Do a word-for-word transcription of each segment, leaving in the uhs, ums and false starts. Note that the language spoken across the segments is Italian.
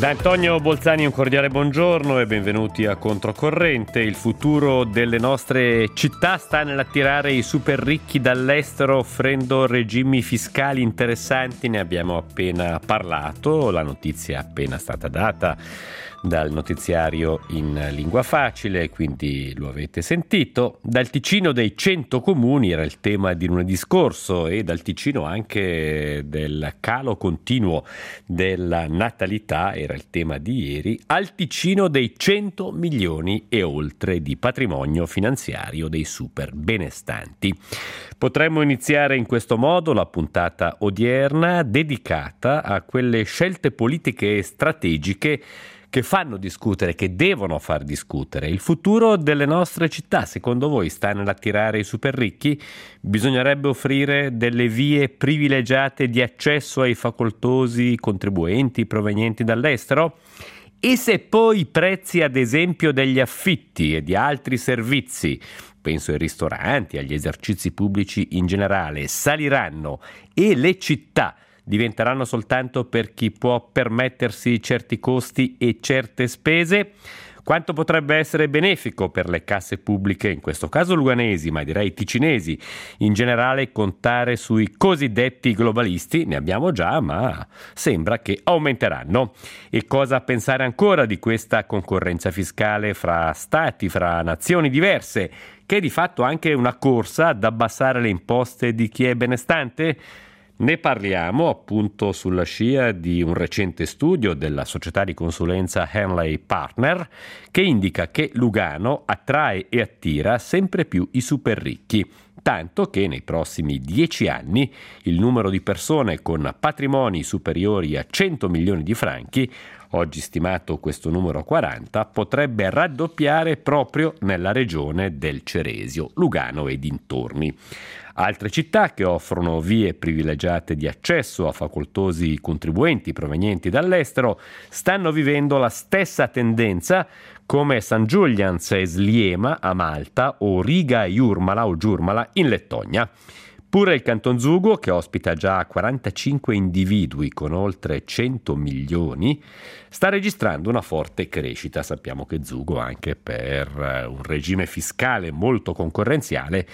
Da Antonio Bolzani un cordiale buongiorno e benvenuti a Controcorrente. Il futuro delle nostre città sta nell'attirare i super ricchi dall'estero offrendo regimi fiscali interessanti. Ne abbiamo appena parlato, la notizia è appena stata data dal notiziario in lingua facile, quindi lo avete sentito. Dal Ticino dei cento comuni era il tema di lunedì scorso e dal Ticino anche del calo continuo della natalità era il tema di ieri, al Ticino dei cento milioni e oltre di patrimonio finanziario dei super benestanti. Potremmo iniziare in questo modo la puntata odierna dedicata a quelle scelte politiche e strategiche che fanno discutere, che devono far discutere. Il futuro delle nostre città, secondo voi, sta nell'attirare i super ricchi? Bisognerebbe offrire delle vie privilegiate di accesso ai facoltosi contribuenti provenienti dall'estero? E se poi i prezzi, ad esempio, degli affitti e di altri servizi, penso ai ristoranti, agli esercizi pubblici in generale, saliranno e le città diventeranno soltanto per chi può permettersi certi costi e certe spese? Quanto potrebbe essere benefico per le casse pubbliche, in questo caso luganesi, ma direi ticinesi, in generale contare sui cosiddetti globalisti? Ne abbiamo già, ma sembra che aumenteranno. E cosa pensare ancora di questa concorrenza fiscale fra stati, fra nazioni diverse, che è di fatto anche una corsa ad abbassare le imposte di chi è benestante? Ne parliamo appunto sulla scia di un recente studio della società di consulenza Henley Partner che indica che Lugano attrae e attira sempre più i super ricchi, tanto che nei prossimi dieci anni il numero di persone con patrimoni superiori a cento milioni di franchi, oggi stimato questo numero a quaranta, potrebbe raddoppiare proprio nella regione del Ceresio, Lugano e dintorni. Altre città che offrono vie privilegiate di accesso a facoltosi contribuenti provenienti dall'estero stanno vivendo la stessa tendenza, come San Giulians e Sliema a Malta o Riga e Jurmala o Giurmala in Lettonia. Pure il Canton Zugo, che ospita già quarantacinque individui con oltre cento milioni, sta registrando una forte crescita. Sappiamo che Zugo, anche per un regime fiscale molto concorrenziale,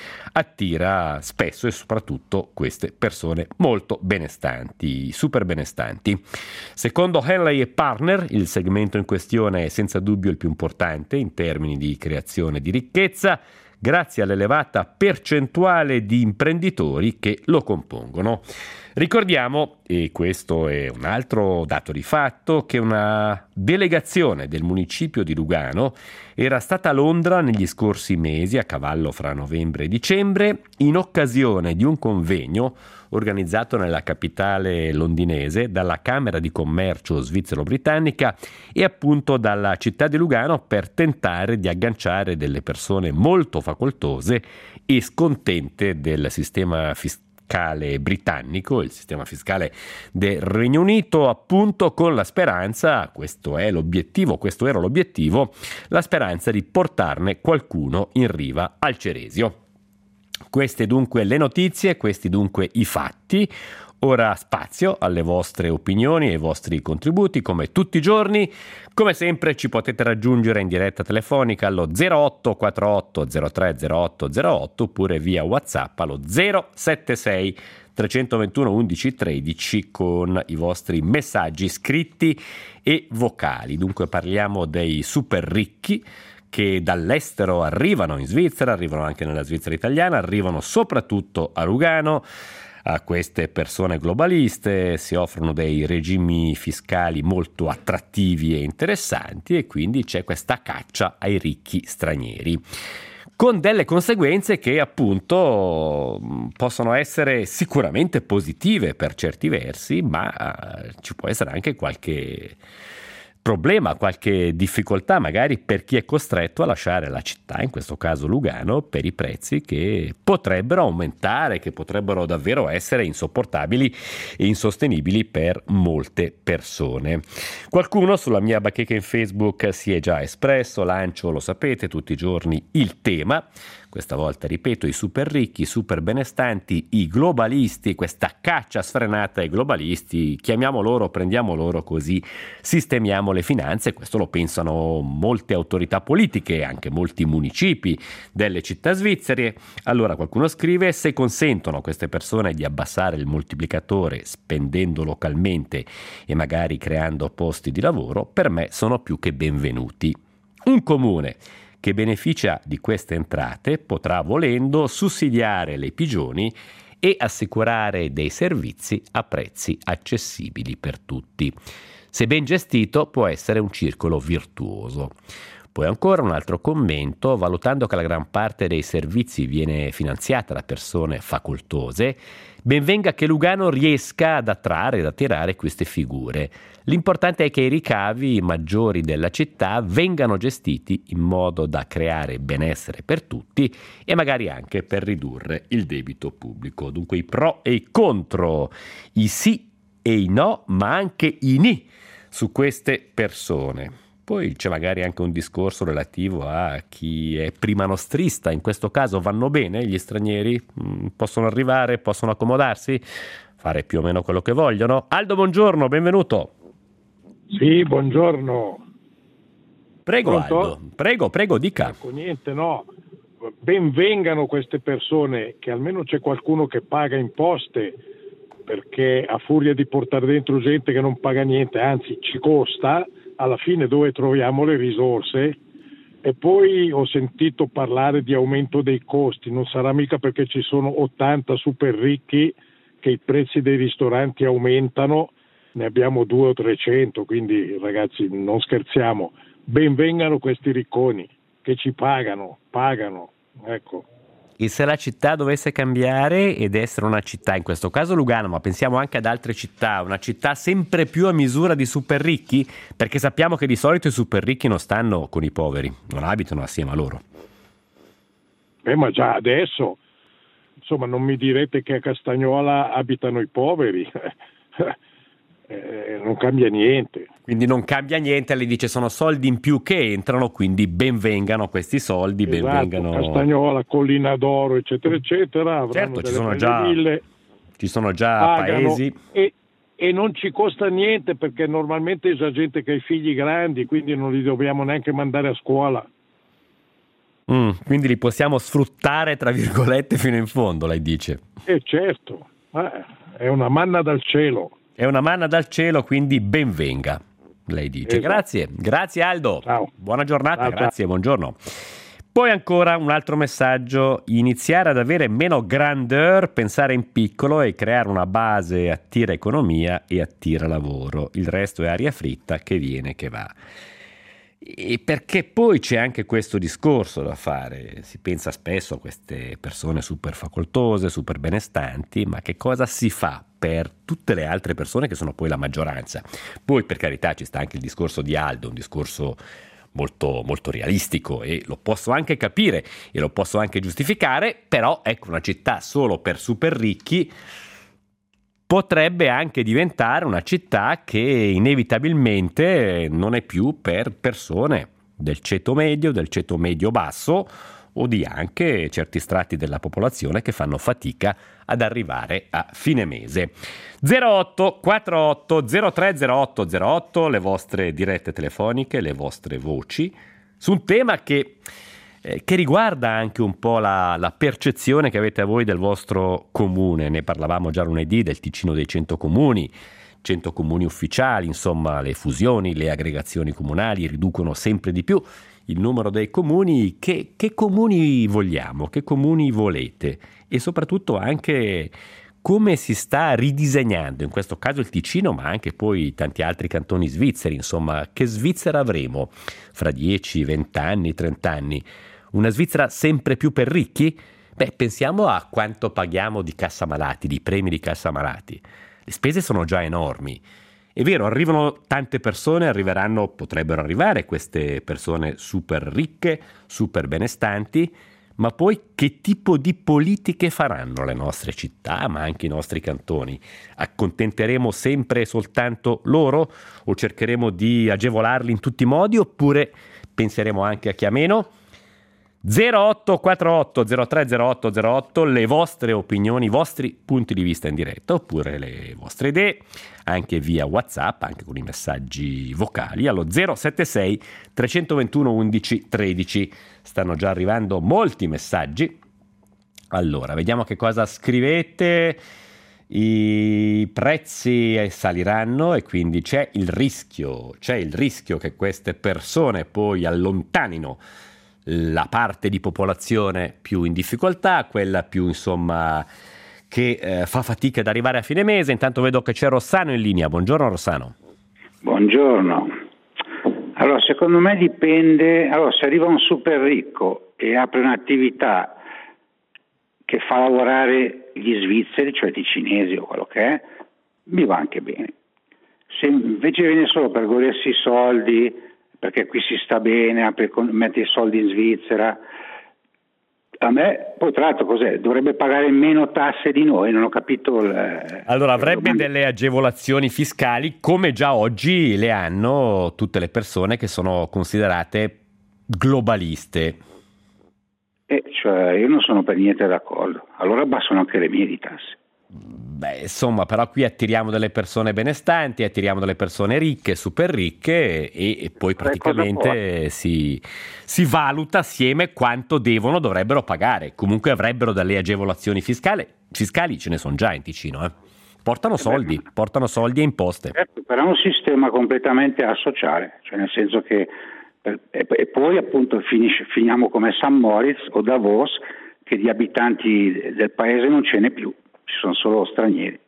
attira spesso e soprattutto queste persone molto benestanti, super benestanti. Secondo Henley e Partner, il segmento in questione è senza dubbio il più importante in termini di creazione di ricchezza, grazie all'elevata percentuale di imprenditori che lo compongono. Ricordiamo, e questo è un altro dato di fatto, che una delegazione del municipio di Lugano era stata a Londra negli scorsi mesi, a cavallo fra novembre e dicembre, in occasione di un convegno organizzato nella capitale londinese dalla Camera di Commercio svizzero-britannica e appunto dalla città di Lugano per tentare di agganciare delle persone molto facoltose e scontente del sistema fiscale britannico, il sistema fiscale del Regno Unito, appunto con la speranza, questo è l'obiettivo, questo era l'obiettivo, la speranza di portarne qualcuno in riva al Ceresio. Queste dunque le notizie, questi dunque i fatti. Ora spazio alle vostre opinioni e ai vostri contributi, come tutti i giorni. Come sempre ci potete raggiungere in diretta telefonica allo zero otto quarantotto zero tre zero otto zero otto oppure via WhatsApp allo zero sette sei trecentoventuno undici tredici con i vostri messaggi scritti e vocali. Dunque parliamo dei super ricchi che dall'estero arrivano in Svizzera, arrivano anche nella Svizzera italiana, arrivano soprattutto a Lugano. A queste persone globaliste si offrono dei regimi fiscali molto attrattivi e interessanti e quindi c'è questa caccia ai ricchi stranieri, con delle conseguenze che appunto possono essere sicuramente positive per certi versi, ma ci può essere anche qualche problema, qualche difficoltà magari per chi è costretto a lasciare la città, in questo caso Lugano, per i prezzi che potrebbero aumentare, che potrebbero davvero essere insopportabili e insostenibili per molte persone. Qualcuno sulla mia bacheca in Facebook si è già espresso, lancio, lo sapete, tutti i giorni il tema. Questa volta, ripeto, i super ricchi, i super benestanti, i globalisti, questa caccia sfrenata ai globalisti, chiamiamo loro, prendiamo loro, così sistemiamo le finanze. Questo lo pensano molte autorità politiche, anche molti municipi delle città svizzere. Allora qualcuno scrive: se consentono a queste persone di abbassare il moltiplicatore spendendo localmente e magari creando posti di lavoro, per me sono più che benvenuti. Un comune che beneficia di queste entrate potrà, volendo, sussidiare le pigioni e assicurare dei servizi a prezzi accessibili per tutti. Se ben gestito, può essere un circolo virtuoso. Poi ancora un altro commento: valutando che la gran parte dei servizi viene finanziata da persone facoltose, ben venga che Lugano riesca ad attrarre ed attirare queste figure. L'importante è che i ricavi maggiori della città vengano gestiti in modo da creare benessere per tutti e magari anche per ridurre il debito pubblico. Dunque i pro e i contro, i sì e i no, ma anche i ni su queste persone. Poi c'è magari anche un discorso relativo a chi è primanostrista. In questo caso vanno bene gli stranieri? Possono arrivare, possono accomodarsi, fare più o meno quello che vogliono? Aldo, buongiorno, benvenuto. Sì, buongiorno. Prego. Pronto? Aldo, prego, prego, dica. Ecco, niente, no. Ben vengano queste persone, che almeno c'è qualcuno che paga imposte, perché a furia di portare dentro gente che non paga niente, anzi ci costa, alla fine dove troviamo le risorse? E poi ho sentito parlare di aumento dei costi, non sarà mica perché ci sono ottanta super ricchi che i prezzi dei ristoranti aumentano, ne abbiamo due o trecento, quindi ragazzi non scherziamo, ben vengano questi ricconi che ci pagano, pagano, ecco. E se la città dovesse cambiare ed essere una città, in questo caso Lugano, ma pensiamo anche ad altre città, una città sempre più a misura di super ricchi, perché sappiamo che di solito i super ricchi non stanno con i poveri, non abitano assieme a loro. Eh, ma già adesso, insomma, non mi direte che a Castagnola abitano i poveri, eh, non cambia niente. Quindi non cambia niente, lei dice sono soldi in più che entrano, quindi ben vengano questi soldi, Esatto, ben vengano... Castagnola, Collina d'Oro, eccetera, eccetera, certo, ci delle sono già, ville, ci sono già pagano, paesi... E, e non ci costa niente, perché normalmente c'è gente che ha i figli grandi, quindi non li dobbiamo neanche mandare a scuola. Mm, quindi li possiamo sfruttare, tra virgolette, fino in fondo, lei dice. Eh certo, eh, è una manna dal cielo. È una manna dal cielo, quindi ben venga, lei dice. Esatto. Grazie, grazie Aldo. Ciao. Buona giornata, Ciao, grazie, ciao. Buongiorno. Poi ancora un altro messaggio: iniziare ad avere meno grandeur, pensare in piccolo e creare una base attira economia e attira lavoro. Il resto è aria fritta che viene che va. E perché poi c'è anche questo discorso da fare, si pensa spesso a queste persone super facoltose, super benestanti, ma che cosa si fa per tutte le altre persone che sono poi la maggioranza? Poi per carità ci sta anche il discorso di Aldo, un discorso molto, molto realistico, e lo posso anche capire e lo posso anche giustificare, però ecco, una città solo per super ricchi potrebbe anche diventare una città che inevitabilmente non è più per persone del ceto medio, del ceto medio basso, o di anche certi strati della popolazione che fanno fatica ad arrivare a fine mese. zero otto quarantotto zero tre zero otto zero otto, le vostre dirette telefoniche, le vostre voci, su un tema che Eh, che riguarda anche un po' la, la percezione che avete a voi del vostro comune. Ne parlavamo già lunedì del Ticino dei cento comuni, cento comuni ufficiali, insomma le fusioni, le aggregazioni comunali riducono sempre di più il numero dei comuni. Che, che comuni vogliamo, che comuni volete, e soprattutto anche come si sta ridisegnando in questo caso il Ticino, ma anche poi tanti altri cantoni svizzeri. Insomma, che Svizzera avremo fra dieci, venti anni, trenta anni? Una Svizzera sempre più per ricchi? Beh, pensiamo a quanto paghiamo di cassa malati, di premi di cassa malati. Le spese sono già enormi È vero, arrivano tante persone, arriveranno, potrebbero arrivare queste persone super ricche, super benestanti, ma poi che tipo di politiche faranno le nostre città, ma anche i nostri cantoni? Accontenteremo sempre e soltanto loro o cercheremo di agevolarli in tutti i modi, oppure penseremo anche a chi ha meno? zero otto quattro otto zero tre zero otto zero otto, le vostre opinioni, i vostri punti di vista in diretta, oppure le vostre idee, anche via WhatsApp, anche con i messaggi vocali, allo zero sette sei trecentoventuno undici tredici. Stanno già arrivando molti messaggi. Allora, vediamo che cosa scrivete. I prezzi saliranno e quindi c'è il rischio, c'è il rischio che queste persone poi allontanino la parte di popolazione più in difficoltà, quella più insomma che eh, fa fatica ad arrivare a fine mese. Intanto vedo che c'è Rossano in linea. Buongiorno Rossano. Buongiorno. Allora, secondo me dipende, allora se arriva un super ricco e apre un'attività che fa lavorare gli svizzeri, cioè i cinesi o quello che è, mi va anche bene. Se invece viene solo per godersi i soldi, perché qui si sta bene, mette i soldi in Svizzera, a me, poi tra l'altro cos'è? Dovrebbe pagare meno tasse di noi, non ho capito. Il, allora avrebbe delle agevolazioni fiscali come già oggi le hanno tutte le persone che sono considerate globaliste. Eh, cioè io non sono per niente d'accordo, allora abbassano anche le mie di tasse. Beh, insomma, però qui attiriamo delle persone benestanti, attiriamo delle persone ricche, super ricche e, e poi praticamente si, si valuta assieme quanto devono, dovrebbero pagare. Comunque avrebbero delle agevolazioni fiscali, fiscali ce ne sono già in Ticino, eh. Portano soldi, eh beh, portano soldi e imposte. Certo, però è un sistema completamente asociale, cioè nel senso che per, e, e poi appunto finisce, finiamo come San Moritz o Davos, che di abitanti del paese non ce n'è più. Ci sono solo stranieri.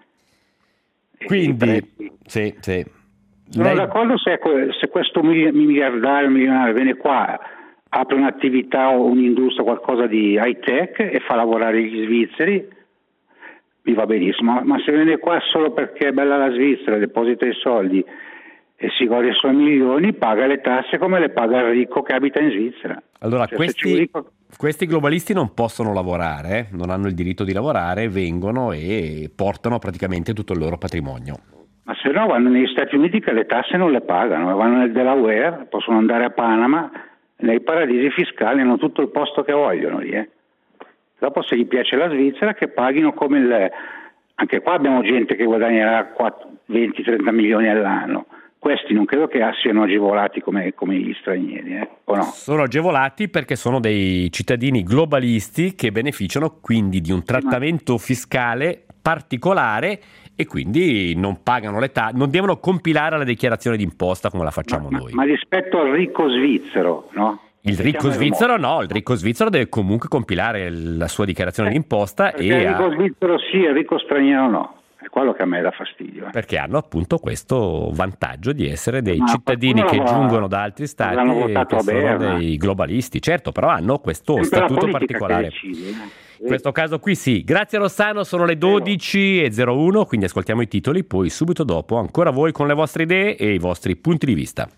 Quindi, sì, sì. Sono Lei... d'accordo se, se questo miliardario, milionario viene qua, apre un'attività o un'industria, qualcosa di high tech e fa lavorare gli svizzeri, mi va benissimo, ma se viene qua solo perché è bella la Svizzera, deposita i soldi e si gode i suoi milioni, paga le tasse come le paga il ricco che abita in Svizzera. Allora, cioè, questi... ricco... Questi globalisti non possono lavorare, eh? Non hanno il diritto di lavorare, vengono e portano praticamente tutto il loro patrimonio. Ma se no vanno negli Stati Uniti che le tasse non le pagano, vanno nel Delaware, possono andare a Panama, nei paradisi fiscali hanno tutto il posto che vogliono lì. Eh? Dopo se gli piace la Svizzera che paghino come il... Anche qua abbiamo gente che guadagnerà venti trenta milioni all'anno. Questi non credo che siano agevolati come, come gli stranieri, eh? O no? Sono agevolati perché sono dei cittadini globalisti che beneficiano quindi di un trattamento fiscale particolare e quindi non pagano le tasse, non devono compilare la dichiarazione d'imposta come la facciamo ma, noi. Ma rispetto al ricco svizzero, no? Il ricco svizzero no, il ricco svizzero deve comunque compilare la sua dichiarazione eh, d'imposta. E il ricco ha... svizzero sì, il ricco straniero no. È quello che a me dà fastidio. Eh. Perché hanno appunto questo vantaggio di essere dei ma cittadini che giungono da altri stati e che sono dei globalisti. Certo, però hanno questo statuto particolare. Decide, eh. In questo caso qui sì. Grazie Rossano, sono le dodici e zero uno, quindi ascoltiamo i titoli, poi subito dopo ancora voi con le vostre idee e i vostri punti di vista.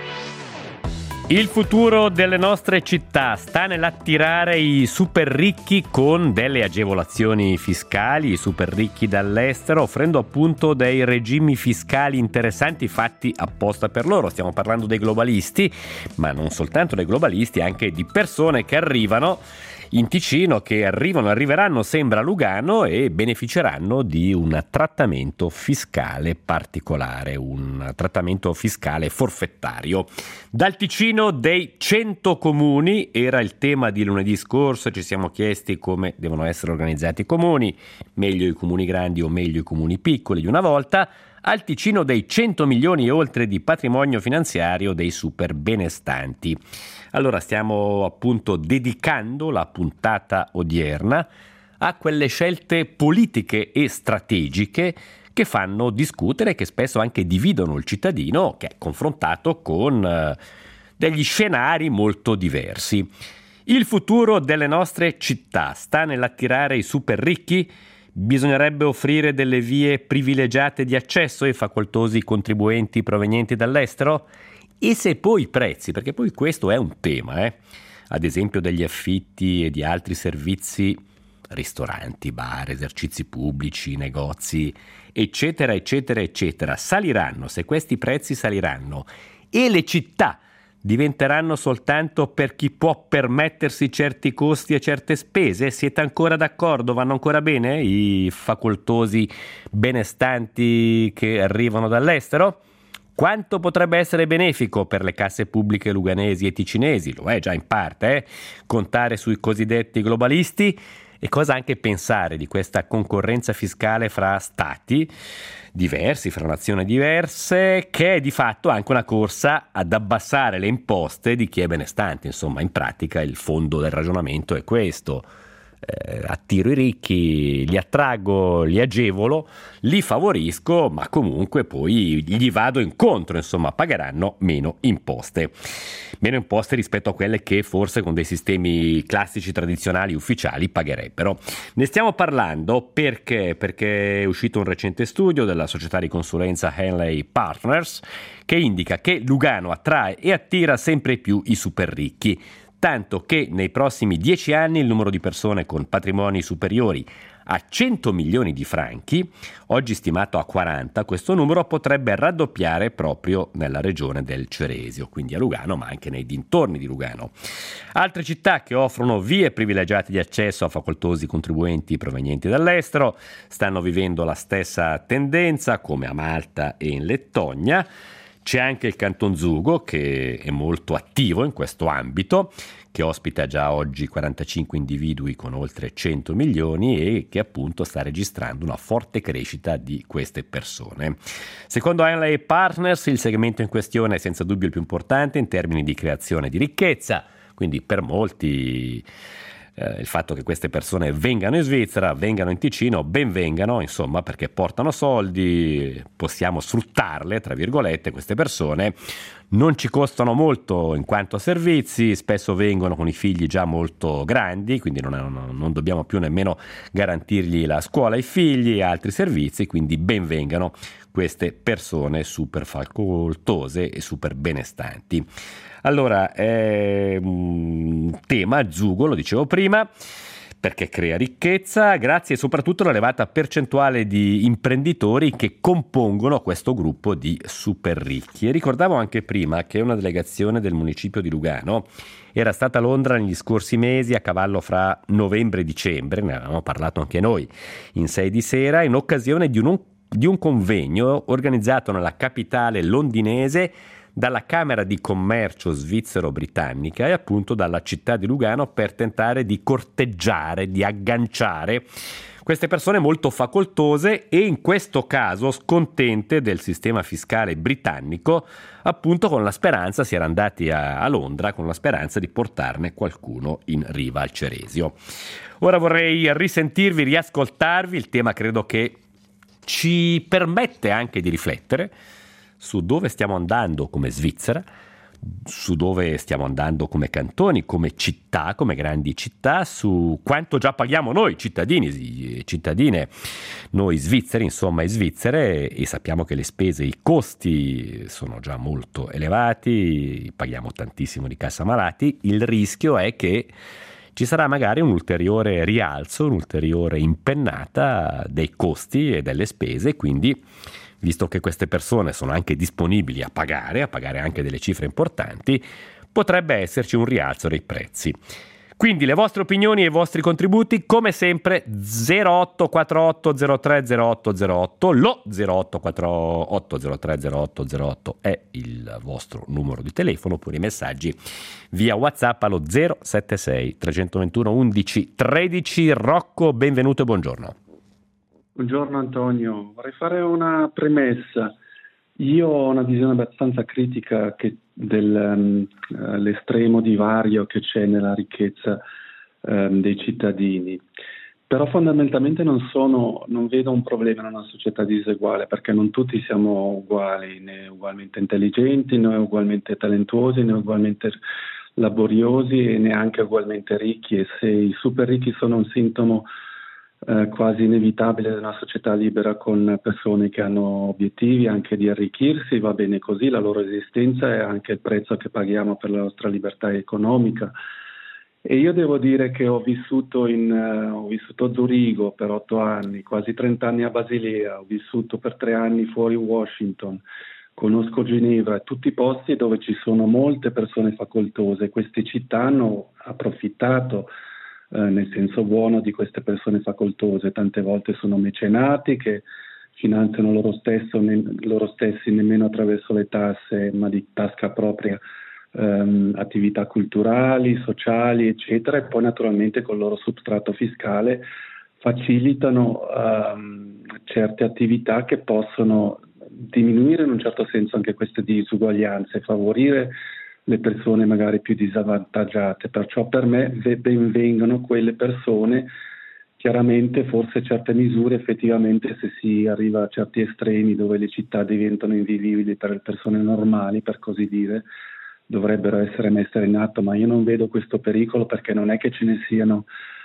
Il futuro delle nostre città sta nell'attirare i super ricchi con delle agevolazioni fiscali, i super ricchi dall'estero, offrendo appunto dei regimi fiscali interessanti fatti apposta per loro. Stiamo parlando dei globalisti, ma non soltanto dei globalisti, anche di persone che arrivano in Ticino, che arrivano, arriveranno sembra a Lugano e beneficeranno di un trattamento fiscale particolare, un trattamento fiscale forfettario. Dal Ticino dei cento comuni era il tema di lunedì scorso, ci siamo chiesti come devono essere organizzati i comuni, meglio i comuni grandi o meglio i comuni piccoli di una volta, al Ticino dei cento milioni e oltre di patrimonio finanziario dei super benestanti. Allora stiamo appunto dedicando la puntata odierna a quelle scelte politiche e strategiche che fanno discutere, che spesso anche dividono il cittadino che è confrontato con eh, degli scenari molto diversi. Il futuro delle nostre città sta nell'attirare i super ricchi? Bisognerebbe offrire delle vie privilegiate di accesso ai facoltosi contribuenti provenienti dall'estero? E se poi i prezzi, perché poi questo è un tema, eh? ad esempio degli affitti e di altri servizi, ristoranti, bar, esercizi pubblici, negozi, eccetera, eccetera, eccetera, saliranno, se questi prezzi saliranno e le città diventeranno soltanto per chi può permettersi certi costi e certe spese? Siete ancora d'accordo? Vanno ancora bene i facoltosi benestanti che arrivano dall'estero? Quanto potrebbe essere benefico per le casse pubbliche luganesi e ticinesi? Lo è già in parte, eh? Contare sui cosiddetti globalisti? E cosa anche pensare di questa concorrenza fiscale fra stati diversi, fra nazioni diverse, che è di fatto anche una corsa ad abbassare le imposte di chi è benestante? Insomma, in pratica il fondo del ragionamento è questo. Eh, attiro i ricchi, li attraggo, li agevolo, li favorisco, ma comunque poi gli vado incontro, insomma, pagheranno meno imposte. Meno imposte rispetto a quelle che forse con dei sistemi classici, tradizionali, ufficiali pagherebbero. Ne stiamo parlando perché, perché è uscito un recente studio della società di consulenza Henley Partners che indica che Lugano attrae e attira sempre più i super ricchi, tanto che nei prossimi dieci anni il numero di persone con patrimoni superiori a cento milioni di franchi, oggi stimato a quaranta, questo numero potrebbe raddoppiare proprio nella regione del Ceresio, quindi a Lugano, ma anche nei dintorni di Lugano. Altre città che offrono vie privilegiate di accesso a facoltosi contribuenti provenienti dall'estero stanno vivendo la stessa tendenza, come a Malta e in Lettonia. C'è anche il Canton Zugo, che è molto attivo in questo ambito, che ospita già oggi quarantacinque individui con oltre cento milioni e che appunto sta registrando una forte crescita di queste persone. Secondo Henley Partners, il segmento in questione è senza dubbio il più importante in termini di creazione di ricchezza, quindi per molti Eh, il fatto che queste persone vengano in Svizzera, vengano in Ticino, ben vengano, insomma, perché portano soldi, possiamo sfruttarle, tra virgolette, queste persone, non ci costano molto in quanto a servizi, spesso vengono con i figli già molto grandi, quindi non, non, non dobbiamo più nemmeno garantirgli la scuola ai figli e altri servizi, quindi ben vengano queste persone super facoltose e super benestanti. Allora, è un tema, Zugo, lo dicevo prima, perché crea ricchezza grazie soprattutto all'elevata percentuale di imprenditori che compongono questo gruppo di super ricchi. E ricordavo anche prima che una delegazione del municipio di Lugano era stata a Londra negli scorsi mesi, a cavallo fra novembre e dicembre, ne avevamo parlato anche noi in sei di sera, in occasione di un, di un convegno organizzato nella capitale londinese dalla Camera di Commercio svizzero-britannica e appunto dalla città di Lugano per tentare di corteggiare, di agganciare queste persone molto facoltose e in questo caso scontente del sistema fiscale britannico, appunto con la speranza, si era andati a, a Londra con la speranza di portarne qualcuno in riva al Ceresio. Ora vorrei risentirvi, riascoltarvi, il tema credo che ci permette anche di riflettere su dove stiamo andando come Svizzera, su dove stiamo andando come cantoni, come città, come grandi città, su quanto già paghiamo noi cittadini e cittadine, noi svizzeri, insomma, e svizzere, e sappiamo che le spese, i costi sono già molto elevati, paghiamo tantissimo di cassa malati, il rischio è che ci sarà magari un ulteriore rialzo, un'ulteriore impennata dei costi e delle spese, quindi visto che queste persone sono anche disponibili a pagare, a pagare anche delle cifre importanti, potrebbe esserci un rialzo dei prezzi. Quindi le vostre opinioni e i vostri contributi, come sempre, zero otto quattro otto zero tre zero otto zero otto, lo zero otto quattro otto zero tre zero otto zero otto è il vostro numero di telefono, oppure i messaggi via WhatsApp allo zero sette sei tre due uno undici tredici. Rocco, benvenuto e buongiorno. Buongiorno Antonio, vorrei fare una premessa. Io ho una visione abbastanza critica che dell'estremo um, divario che c'è nella ricchezza um, dei cittadini, però fondamentalmente non sono, non vedo un problema in una società diseguale, perché non tutti siamo uguali, né ugualmente intelligenti, né ugualmente talentuosi, né ugualmente laboriosi e neanche ugualmente ricchi, e se i super ricchi sono un sintomo eh, quasi inevitabile in una società libera con persone che hanno obiettivi anche di arricchirsi, va bene così, la loro esistenza è anche il prezzo che paghiamo per la nostra libertà economica. E io devo dire che ho vissuto, in, uh, ho vissuto a Zurigo per otto anni, quasi trenta anni a Basilea, ho vissuto per tre anni fuori Washington, conosco Ginevra, tutti i posti dove ci sono molte persone facoltose. Queste città hanno approfittato eh, nel senso buono di queste persone facoltose, tante volte sono mecenati che finanziano loro, stesso, ne, loro stessi nemmeno attraverso le tasse ma di tasca propria ehm, attività culturali, sociali eccetera, e poi naturalmente col loro substrato fiscale facilitano ehm, certe attività che possono diminuire in un certo senso anche queste disuguaglianze, favorire le persone magari più disavvantaggiate. Perciò per me ben vengano quelle persone. Chiaramente forse certe misure effettivamente, se si arriva a certi estremi dove le città diventano invivibili per le persone normali, per così dire, dovrebbero essere messe in atto, ma io non vedo questo pericolo, perché non è che ce ne siano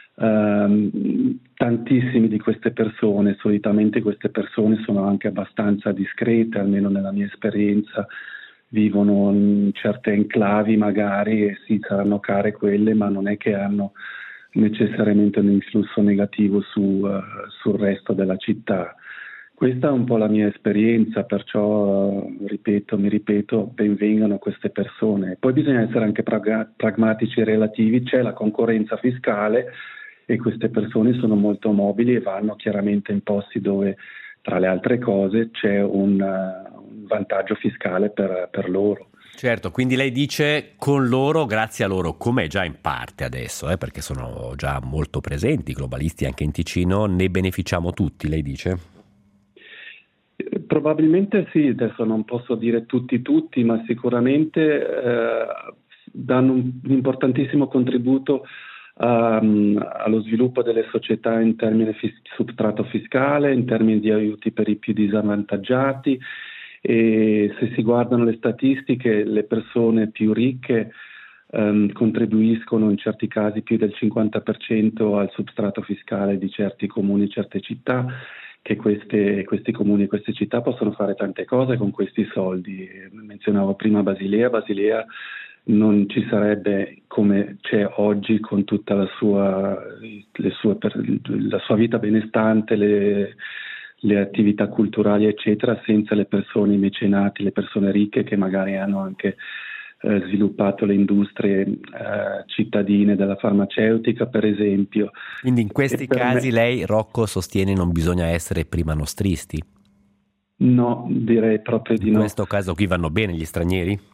Uh, tantissimi di queste persone. Solitamente queste persone sono anche abbastanza discrete, almeno nella mia esperienza, vivono in certe enclavi magari e sì, saranno care quelle, ma non è che hanno necessariamente un influsso negativo su, uh, sul resto della città. Questa è un po' la mia esperienza, perciò uh, ripeto, mi ripeto, benvengano queste persone. Poi bisogna essere anche prag- pragmatici e relativi, c'è la concorrenza fiscale e queste persone sono molto mobili e vanno chiaramente in posti dove, tra le altre cose, c'è un, uh, un vantaggio fiscale per, per loro. Certo, quindi lei dice con loro, grazie a loro, come già in parte adesso, eh, perché sono già molto presenti i globalisti anche in Ticino, ne beneficiamo tutti, lei dice? Probabilmente sì, adesso non posso dire tutti tutti, ma sicuramente eh, danno un, un importantissimo contributo Um, allo sviluppo delle società in termini di fis- substrato fiscale, in termini di aiuti per i più disavvantaggiati, e se si guardano le statistiche, le persone più ricche um, contribuiscono in certi casi più del cinquanta per cento al substrato fiscale di certi comuni, certe città, che queste, questi comuni e queste città possono fare tante cose con questi soldi. Menzionavo prima Basilea, Basilea non ci sarebbe come c'è oggi con tutta la sua, le sue, la sua vita benestante, le, le attività culturali eccetera, senza le persone, i mecenati, le persone ricche che magari hanno anche eh, sviluppato le industrie eh, cittadine della farmaceutica per esempio. Quindi in questi casi me... lei, Rocco, sostiene non bisogna essere prima nostristi? No, direi proprio di no. In no. questo caso qui vanno bene gli stranieri?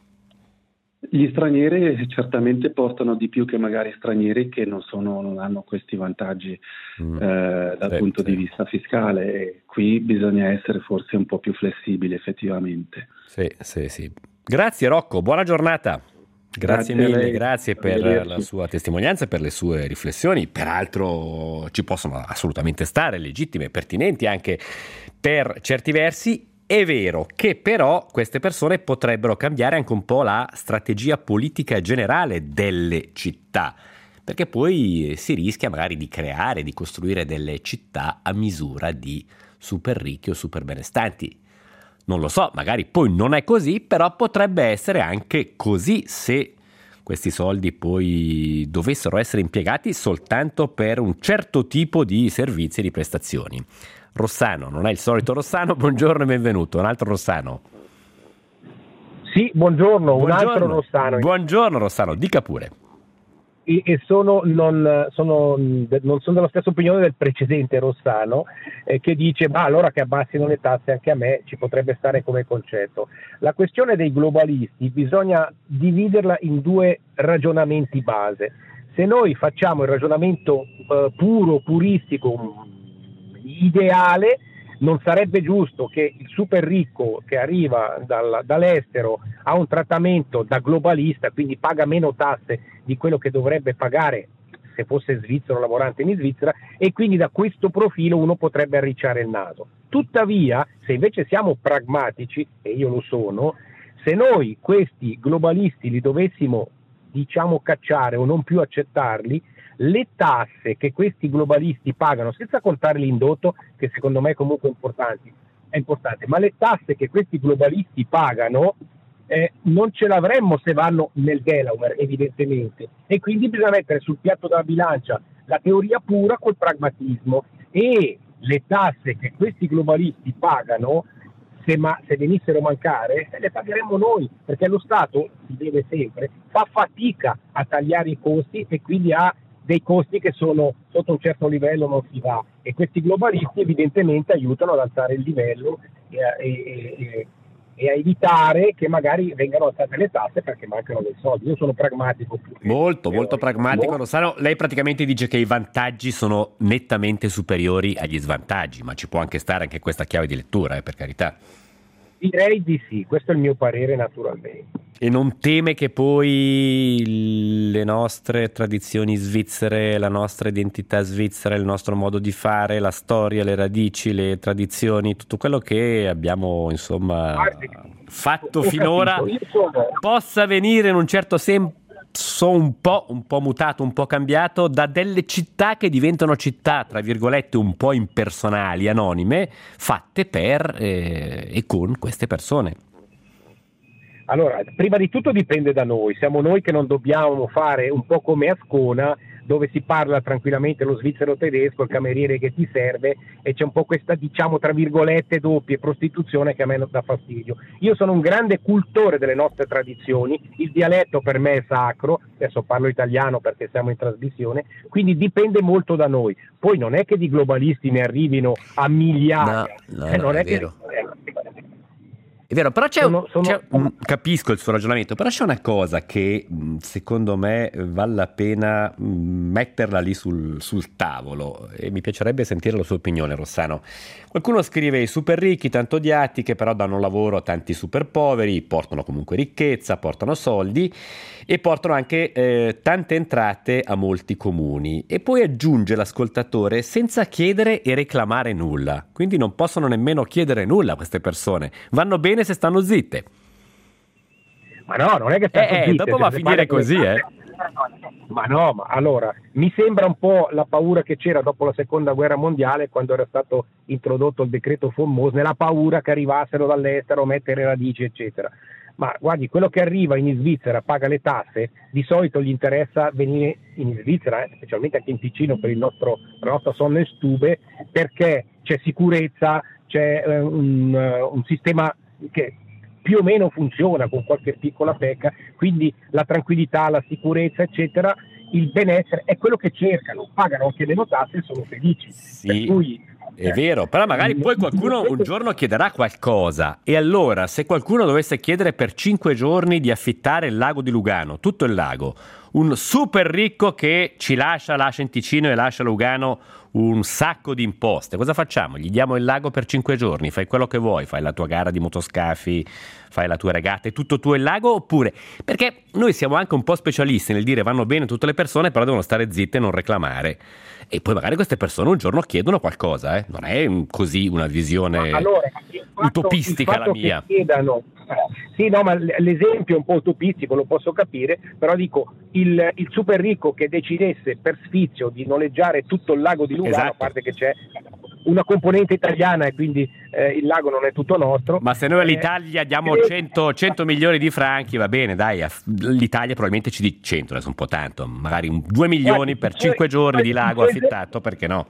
Gli stranieri certamente portano di più che magari stranieri che non, sono, non hanno questi vantaggi mm. eh, dal sì, punto sì. di vista fiscale, e qui bisogna essere forse un po' più flessibili effettivamente. Sì, sì, sì. Grazie Rocco, buona giornata. Grazie, grazie mille, grazie per la sua testimonianza e per le sue riflessioni. Peraltro ci possono assolutamente stare, legittime, pertinenti anche per certi versi. È vero che però queste persone potrebbero cambiare anche un po' la strategia politica generale delle città, perché poi si rischia magari di creare, di costruire delle città a misura di super ricchi o super benestanti. Non lo so, magari poi non è così, però potrebbe essere anche così se questi soldi poi dovessero essere impiegati soltanto per un certo tipo di servizi e di prestazioni. Rossano, non è il solito Rossano, buongiorno e benvenuto, un altro Rossano. Sì, buongiorno, buongiorno. un altro Rossano. Buongiorno Rossano, dica pure. E, e sono, non, sono, non sono della stessa opinione del precedente Rossano eh, che dice ma allora che abbassino le tasse anche a me, ci potrebbe stare come concetto. La questione dei globalisti bisogna dividerla in due ragionamenti base. Se noi facciamo il ragionamento eh, puro, puristico, ideale, non sarebbe giusto che il super ricco che arriva dal, dall'estero ha un trattamento da globalista, quindi paga meno tasse di quello che dovrebbe pagare se fosse svizzero lavorante in Svizzera, e quindi da questo profilo uno potrebbe arricciare il naso. Tuttavia, se invece siamo pragmatici, e io lo sono, se noi questi globalisti li dovessimo diciamo cacciare o non più accettarli, le tasse che questi globalisti pagano, senza contare l'indotto, che secondo me è comunque importante, è importante, ma le tasse che questi globalisti pagano eh, non ce l'avremmo se vanno nel Delaware, evidentemente, e quindi bisogna mettere sul piatto della bilancia la teoria pura col pragmatismo, e le tasse che questi globalisti pagano, se, ma, se venissero a mancare, le pagheremmo noi, perché lo Stato, si deve sempre, fa fatica a tagliare i costi e quindi ha dei costi che sono sotto un certo livello non si va, e questi globalisti evidentemente aiutano ad alzare il livello e a, e, e, e a evitare che magari vengano alzate le tasse perché mancano dei soldi. Io sono pragmatico. Molto, molto pragmatico. Rossano, lei praticamente dice che i vantaggi sono nettamente superiori agli svantaggi, ma ci può anche stare anche questa chiave di lettura, eh, per carità. Direi di sì, questo è il mio parere naturalmente. E non teme che poi le nostre tradizioni svizzere, la nostra identità svizzera, il nostro modo di fare, la storia, le radici, le tradizioni, tutto quello che abbiamo insomma fatto finora possa venire in un certo senso un po', un po' mutato, un po' cambiato da delle città che diventano città, tra virgolette, un po' impersonali, anonime, fatte per eh, e con queste persone. Allora, prima di tutto dipende da noi, siamo noi che non dobbiamo fare un po' come Ascona, dove si parla tranquillamente lo svizzero tedesco, il cameriere che ti serve, e c'è un po' questa, diciamo, tra virgolette, doppia prostituzione che a me non dà fastidio. Io sono un grande cultore delle nostre tradizioni, il dialetto per me è sacro, adesso parlo italiano perché siamo in trasmissione, quindi dipende molto da noi. Poi non è che di globalisti ne arrivino a migliaia, no, no, eh, non no, è, è che... vero. È vero, però c'è, sono, sono... c'è un, capisco il suo ragionamento, però c'è una cosa che secondo me vale la pena metterla lì sul, sul tavolo, e mi piacerebbe sentire la sua opinione, Rossano. Qualcuno scrive: i super ricchi tanto odiati che però danno lavoro a tanti super poveri, portano comunque ricchezza, portano soldi e portano anche eh, tante entrate a molti comuni. E poi aggiunge l'ascoltatore: senza chiedere e reclamare nulla, quindi non possono nemmeno chiedere nulla a queste persone, vanno bene se stanno zitte. Ma no, non è che stanno eh, zitte, dopo va a finire così, eh. Ma no, ma allora, mi sembra un po' la paura che c'era dopo la seconda guerra mondiale, quando era stato introdotto il decreto von Mosne, la paura che arrivassero dall'estero a mettere radici, eccetera. Ma guardi, quello che arriva in Svizzera paga le tasse, di solito gli interessa venire in Svizzera, eh, specialmente anche in Ticino per il nostro, la nostra Sonnenstube, perché c'è sicurezza, c'è eh, un, uh, un sistema che più o meno funziona con qualche piccola pecca, quindi la tranquillità, la sicurezza, eccetera, il benessere è quello che cercano, pagano anche meno tasse e sono felici. Sì. Per cui, È vero, però magari poi qualcuno un giorno chiederà qualcosa, e allora se qualcuno dovesse chiedere per cinque giorni di affittare il lago di Lugano, tutto il lago, un super ricco che ci lascia, lascia in Ticino e lascia a Lugano un sacco di imposte, cosa facciamo? Gli diamo il lago per cinque giorni, fai quello che vuoi, fai la tua gara di motoscafi, fai la tua regata, è tutto tuo il lago? Oppure, perché noi siamo anche un po' specialisti nel dire vanno bene tutte le persone, però devono stare zitte e non reclamare, e poi magari queste persone un giorno chiedono qualcosa, eh? Non è così una visione allora, fatto, utopistica la mia. Che chiedano, sì, no, ma l'esempio è un po' utopistico, lo posso capire, però dico, il, il super ricco che decidesse per sfizio di noleggiare tutto il lago di Lugano, esatto, a parte che c'è una componente italiana e quindi eh, il lago non è tutto nostro. Ma se noi all'Italia eh, diamo cento, cento milioni di franchi, va bene, dai, l'Italia probabilmente ci dice cento, adesso un po' tanto, magari due milioni per cinque giorni di lago affittato, perché no?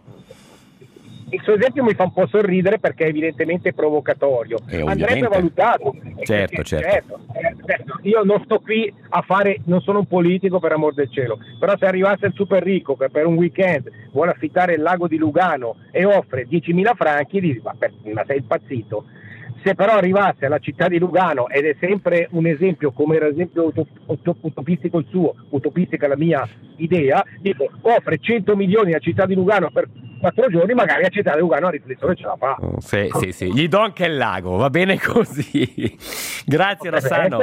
Il suo esempio mi fa un po' sorridere perché è evidentemente provocatorio, eh, andrebbe valutato. Certo, perché, certo. certo, certo. Io non sto qui a fare, non sono un politico per amor del cielo, però se arrivasse il super ricco che per un weekend vuole affittare il lago di Lugano e offre diecimila franchi, dici, ma, per, ma sei impazzito. Se però arrivasse alla città di Lugano, ed è sempre un esempio, come era esempio utop- utopistico il suo, utopistica la mia idea, dico, offre cento milioni alla città di Lugano per quattro giorni, magari la città di Lugano a riflessione ce la fa. Oh, sì, sì, sì, gli do anche il lago, va bene così. Grazie Rossano.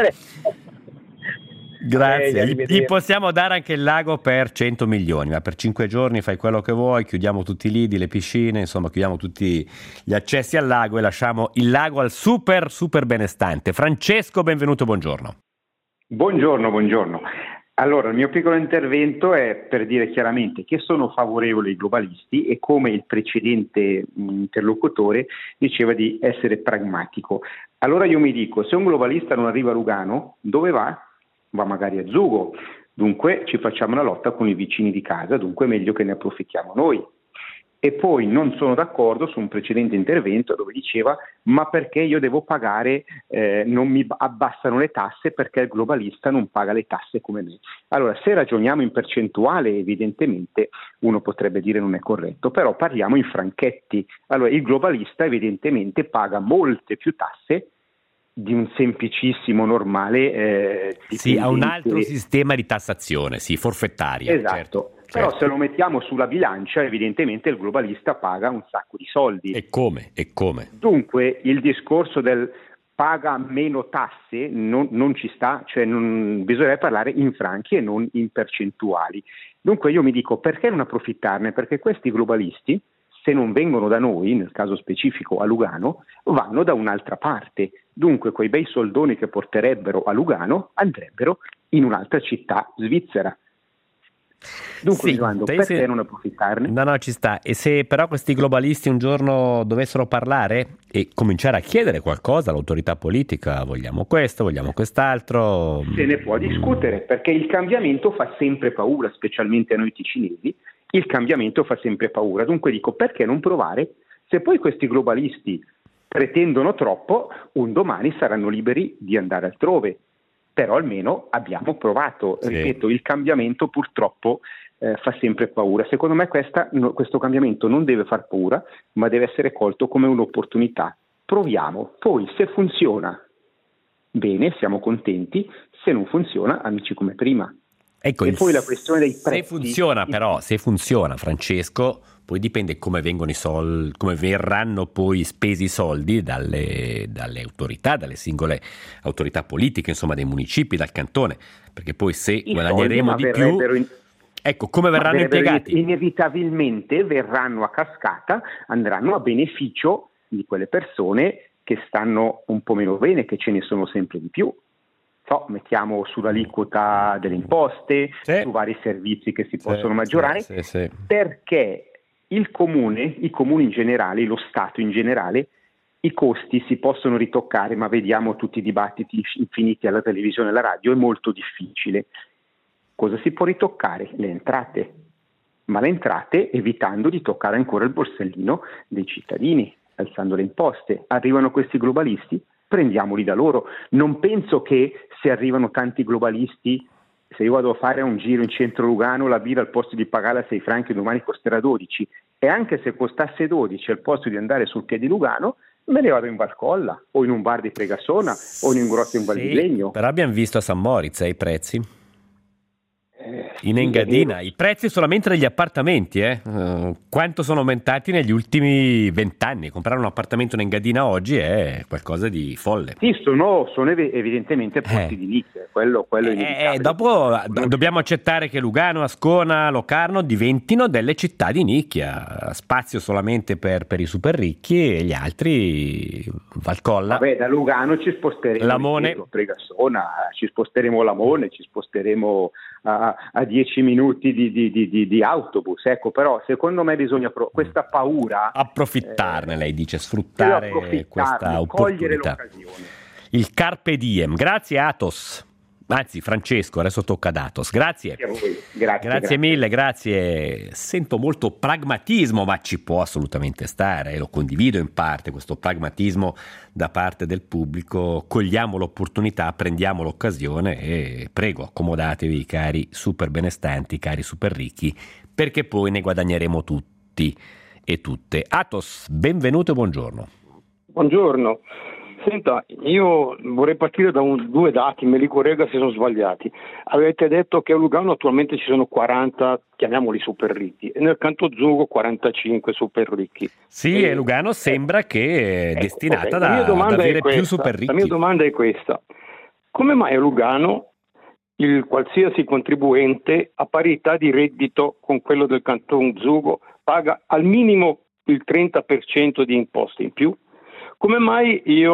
Grazie, gli, gli possiamo dare anche il lago per cento milioni, ma per cinque giorni fai quello che vuoi, chiudiamo tutti i lidi, le piscine, insomma chiudiamo tutti gli accessi al lago e lasciamo il lago al super super benestante. Francesco, benvenuto, buongiorno. Buongiorno, buongiorno. Allora, il mio piccolo intervento è per dire chiaramente che sono favorevole ai globalisti e come il precedente interlocutore diceva di essere pragmatico. Allora io mi dico, se un globalista non arriva a Lugano, dove va? Va magari a Zugo, dunque ci facciamo una lotta con i vicini di casa, dunque è meglio che ne approfittiamo noi. E poi non sono d'accordo su un precedente intervento dove diceva ma perché io devo pagare, eh, non mi abbassano le tasse perché il globalista non paga le tasse come me. Allora, se ragioniamo in percentuale, evidentemente uno potrebbe dire non è corretto, però parliamo in franchetti. Allora, il globalista evidentemente paga molte più tasse di un semplicissimo normale eh, sì, ha un altro sistema di tassazione, sì, forfettaria. Esatto. Certo. Però certo. se lo mettiamo sulla bilancia, evidentemente il globalista paga un sacco di soldi. E come? E come? Dunque il discorso del paga meno tasse non, non ci sta, cioè non, bisognerebbe parlare in franchi e non in percentuali. Dunque io mi dico, perché non approfittarne? Perché questi globalisti, se non vengono da noi, nel caso specifico a Lugano, vanno da un'altra parte. Dunque quei bei soldoni che porterebbero a Lugano andrebbero in un'altra città svizzera. Dunque, sì, mi domando, perché se... non approfittarne? No, no, ci sta. E se però questi globalisti un giorno dovessero parlare e cominciare a chiedere qualcosa all'autorità politica, vogliamo questo, vogliamo quest'altro... Se ne può discutere, perché il cambiamento fa sempre paura, specialmente a noi ticinesi, il cambiamento fa sempre paura. Dunque dico, perché non provare? Se poi questi globalisti pretendono troppo, un domani saranno liberi di andare altrove. Però almeno abbiamo provato, sì. Ripeto, il cambiamento purtroppo eh, fa sempre paura. Secondo me questa, no, questo cambiamento non deve far paura, ma deve essere colto come un'opportunità. Proviamo, poi se funziona, bene, siamo contenti, se non funziona, amici come prima. Ecco, e poi la questione dei prezzi. Se funziona però, se funziona Francesco, poi dipende come vengono i soldi, come verranno poi spesi i soldi dalle, dalle autorità, dalle singole autorità politiche, insomma dei municipi, dal cantone, perché poi se I guadagneremo di più, in... ecco, come verranno impiegati? Inevitabilmente verranno a cascata, andranno a beneficio di quelle persone che stanno un po' meno bene, che ce ne sono sempre di più. So, mettiamo sull'aliquota delle imposte, sì. su vari servizi che si sì, possono maggiorare, sì, sì, sì. perché il comune, i comuni in generale, lo Stato in generale, i costi si possono ritoccare, ma vediamo tutti i dibattiti infiniti alla televisione e alla radio, è molto difficile. Cosa si può ritoccare? Le entrate, ma le entrate evitando di toccare ancora il borsellino dei cittadini, alzando le imposte. Arrivano questi globalisti, prendiamoli da loro. Non penso che se arrivano tanti globalisti, se io vado a fare un giro in centro Lugano, la birra al posto di pagarla sei franchi domani costerà dodici, e anche se costasse dodici al posto di andare sul piede di Lugano, me ne vado in Valcolla o in un bar di Pregasona o in un grotto in Val di Legno. Però abbiamo visto a San Moritz eh, i prezzi. In Engadina, i prezzi solamente degli appartamenti, eh? Uh, quanto sono aumentati negli ultimi vent'anni? Comprare un appartamento in Engadina oggi è qualcosa di folle. Sì, sono, sono ev- evidentemente posti eh. di nicchia, quello, quello è eh, dopo do- dobbiamo accettare che Lugano, Ascona, Locarno diventino delle città di nicchia, spazio solamente per, per i super ricchi e gli altri Valcolla. Vabbè, da Lugano ci sposteremo Lamone, a Pregasona, ci sposteremo a Lamone, ci sposteremo a, a dieci minuti di, di, di, di autobus, ecco, però secondo me bisogna pro- questa paura approfittarne, eh, lei dice, sfruttare questa opportunità, il carpe diem. Grazie Athos, anzi Francesco, adesso tocca ad Athos. Grazie. Grazie, grazie, grazie mille, grazie. Sento molto pragmatismo, ma ci può assolutamente stare, e lo condivido in parte, questo pragmatismo da parte del pubblico. Cogliamo l'opportunità, prendiamo l'occasione e prego, accomodatevi cari super benestanti, cari super ricchi, perché poi ne guadagneremo tutti e tutte. Athos, benvenuto e buongiorno. Buongiorno. Senta, io vorrei partire da un, due dati, me li corregga se sono sbagliati. Avete detto che a Lugano attualmente ci sono quaranta, chiamiamoli super ricchi, e nel Canto Zugo quarantacinque super ricchi. Sì, e Lugano sembra che è ecco, destinata okay. da, ad avere questa, più super ricchi. La mia domanda è questa: come mai a Lugano il qualsiasi contribuente a parità di reddito con quello del Canton Zugo paga al minimo il trenta per cento di imposte in più? Come mai io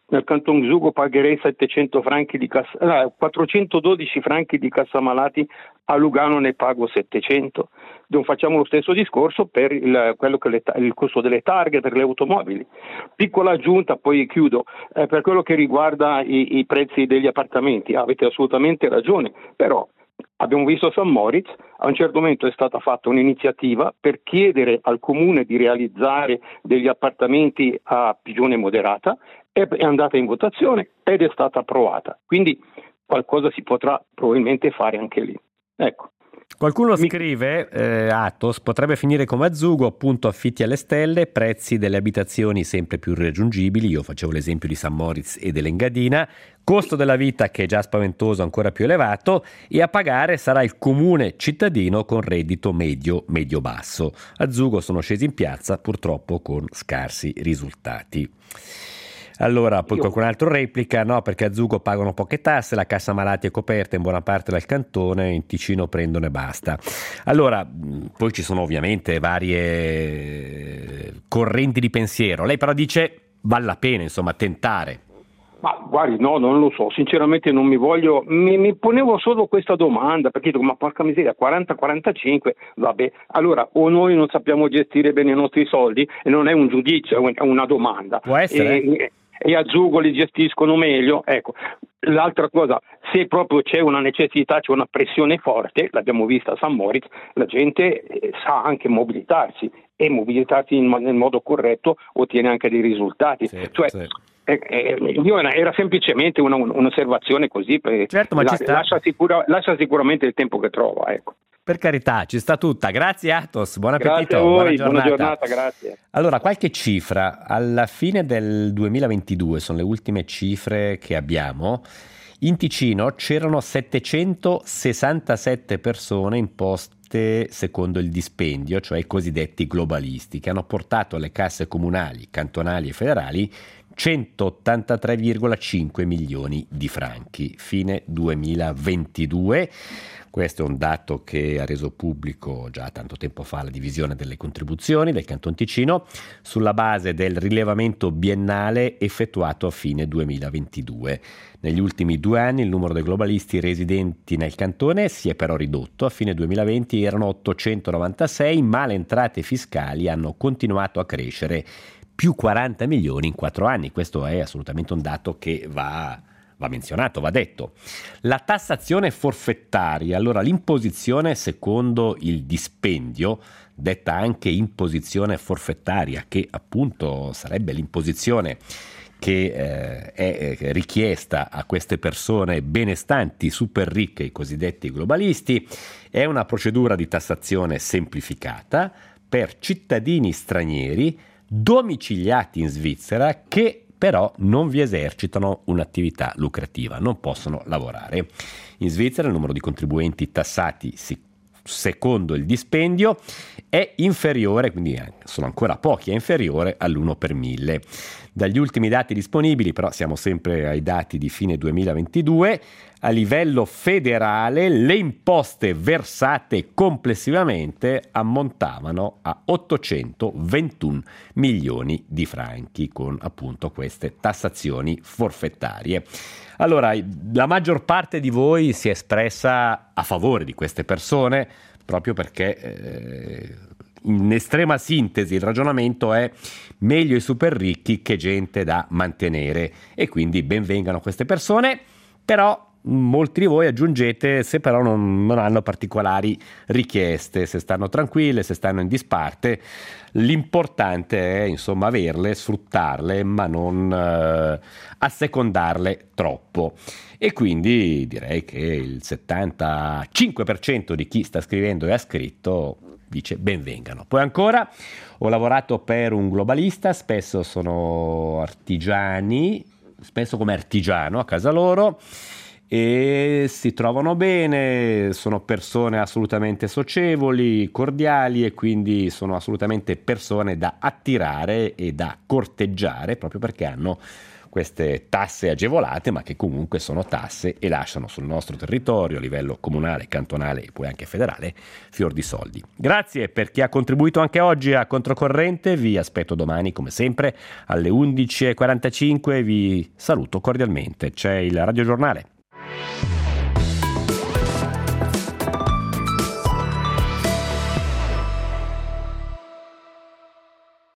nel Canton Zugo pagherei settecento franchi di cassa, no, quattrocentododici franchi di cassamalati, a Lugano ne pago settecento. Non facciamo lo stesso discorso per il, quello che le, il costo delle targhe per le automobili. Piccola aggiunta, poi chiudo, eh, per quello che riguarda i, i prezzi degli appartamenti, avete assolutamente ragione, però abbiamo visto San Moritz, a un certo momento è stata fatta un'iniziativa per chiedere al comune di realizzare degli appartamenti a pigione moderata, è andata in votazione ed è stata approvata, quindi qualcosa si potrà probabilmente fare anche lì. Ecco. Qualcuno scrive, eh, Athos, potrebbe finire come a Zugo, appunto affitti alle stelle, prezzi delle abitazioni sempre più irraggiungibili, io facevo l'esempio di San Moritz e dell'Engadina, costo della vita che è già spaventoso ancora più elevato, e a pagare sarà il comune cittadino con reddito medio, medio-basso. A Zugo sono scesi in piazza purtroppo con scarsi risultati. Allora, poi qualcun altro replica, no, perché a Zugo pagano poche tasse, la cassa malati è coperta in buona parte dal cantone, in Ticino prendono e basta. Allora, poi ci sono ovviamente varie correnti di pensiero. Lei però dice vale la pena, insomma, tentare. Ma guardi, no, non lo so, sinceramente non mi voglio, mi, mi ponevo solo questa domanda, perché dico, ma porca miseria, quaranta quarantacinque, vabbè, allora o noi non sappiamo gestire bene i nostri soldi, e non è un giudizio, è una domanda. Può essere. E, e a Zugo li gestiscono meglio, ecco. L'altra cosa, se proprio c'è una necessità, c'è una pressione forte, l'abbiamo vista a San Moritz, la gente sa anche mobilitarsi, e mobilitarsi in, nel modo corretto ottiene anche dei risultati. Sì, cioè, sì. Eh, eh, io era, era semplicemente una, un'osservazione così, per, certo, ma la, ci sta. lascia, sicura, lascia sicuramente il tempo che trova, ecco. Per carità, ci sta tutta. Grazie Athos, buon appetito. Grazie a voi, buona giornata. buona giornata, grazie. Allora, qualche cifra. Alla fine del duemilaventidue, sono le ultime cifre che abbiamo, in Ticino c'erano settecentosessantasette persone imposte secondo il dispendio, cioè i cosiddetti globalisti, che hanno portato alle casse comunali, cantonali e federali centottantatré virgola cinque milioni di franchi. Fine duemilaventidue. Questo è un dato che ha reso pubblico già tanto tempo fa la divisione delle contribuzioni del Canton Ticino sulla base del rilevamento biennale effettuato a fine duemilaventidue. Negli ultimi due anni il numero dei globalisti residenti nel cantone si è però ridotto. A fine duemilaventi erano ottocentonovantasei, ma le entrate fiscali hanno continuato a crescere, più quaranta milioni in quattro anni. Questo è assolutamente un dato che va... va menzionato, va detto. La tassazione forfettaria, allora l'imposizione secondo il dispendio, detta anche imposizione forfettaria, che appunto sarebbe l'imposizione che eh, è richiesta a queste persone benestanti, super ricche, i cosiddetti globalisti, è una procedura di tassazione semplificata per cittadini stranieri domiciliati in Svizzera che però non vi esercitano un'attività lucrativa, non possono lavorare. In Svizzera il numero di contribuenti tassati si, secondo il dispendio è inferiore, quindi sono ancora pochi, è inferiore all'uno per mille. Dagli ultimi dati disponibili, però siamo sempre ai dati di fine duemilaventidue, a livello federale le imposte versate complessivamente ammontavano a ottocentoventuno milioni di franchi con appunto queste tassazioni forfettarie. Allora, la maggior parte di voi si è espressa a favore di queste persone proprio perché eh, in estrema sintesi il ragionamento è meglio i super ricchi che gente da mantenere, e quindi ben vengano queste persone, però molti di voi aggiungete se però non, non hanno particolari richieste, se stanno tranquille, se stanno in disparte, l'importante è insomma averle, sfruttarle, ma non eh, assecondarle troppo. E quindi direi che il settantacinque per cento di chi sta scrivendo e ha scritto dice benvengano. Poi ancora, ho lavorato per un globalista, spesso sono artigiani, spesso come artigiano a casa loro, e si trovano bene, sono persone assolutamente socievoli, cordiali, e quindi sono assolutamente persone da attirare e da corteggiare, proprio perché hanno queste tasse agevolate, ma che comunque sono tasse e lasciano sul nostro territorio a livello comunale, cantonale e poi anche federale fior di soldi. Grazie per chi ha contribuito anche oggi a Controcorrente, vi aspetto domani come sempre alle undici e quarantacinque, vi saluto cordialmente. C'è il radiogiornale.